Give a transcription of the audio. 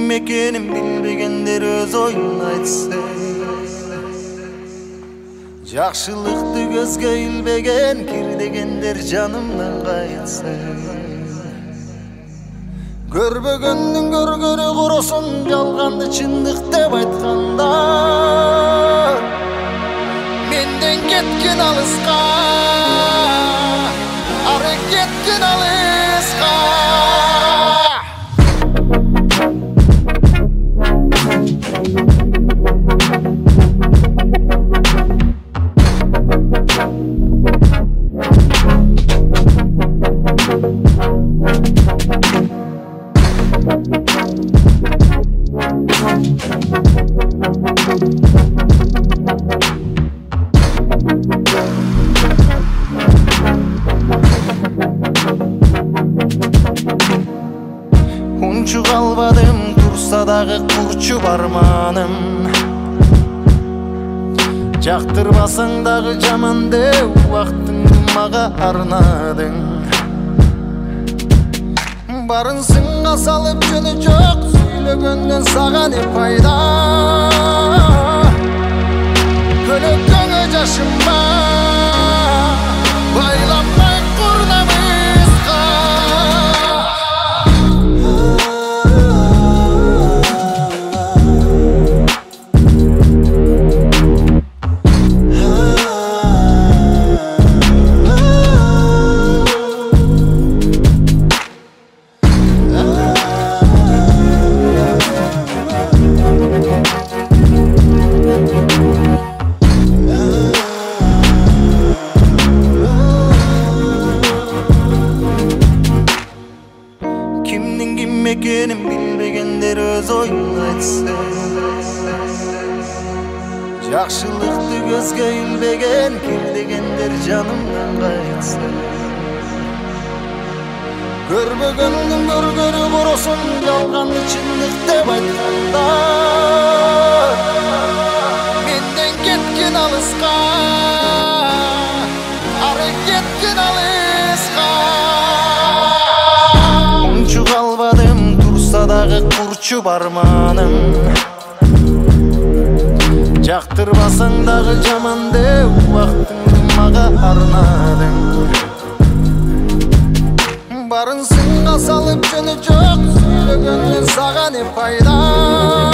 ким экенин билбегендер өз оюн айтса, жакшылыкты көзгө илбеген кирдегендер жанымдан кайтса, көрбөгөндүн көргөрү курусун, жалганды чындык деп айткандар менден кеткен алыска, ары кеткен алыска. Унчук албадым турса дагы курчу барманым, жактырбасаң дагы жаман деп убактыңды мага арнадың. Барын сынга салып жөнү жок, сүйлөгөндөн сага не пайда? Көлөккөнгө жашым бар, байламай курнамызга. Kimдин ким экенин билбегендер өз оюн айтса, жакшылыкты көзгө илбеген кирдегендер жанымдан кайтса, көрбөгөндүн көргөрү курусун, жалганды чындык деп айткандар менден кеткен алыска, ары кеткен алыска. Унчук албадым турса дагы курчу барманым, жактырбасаң дагы жаман деп убактыңды мага арнадың. Барын сынга салып жөнү жок, сүйлөгөндөн сага не пайда?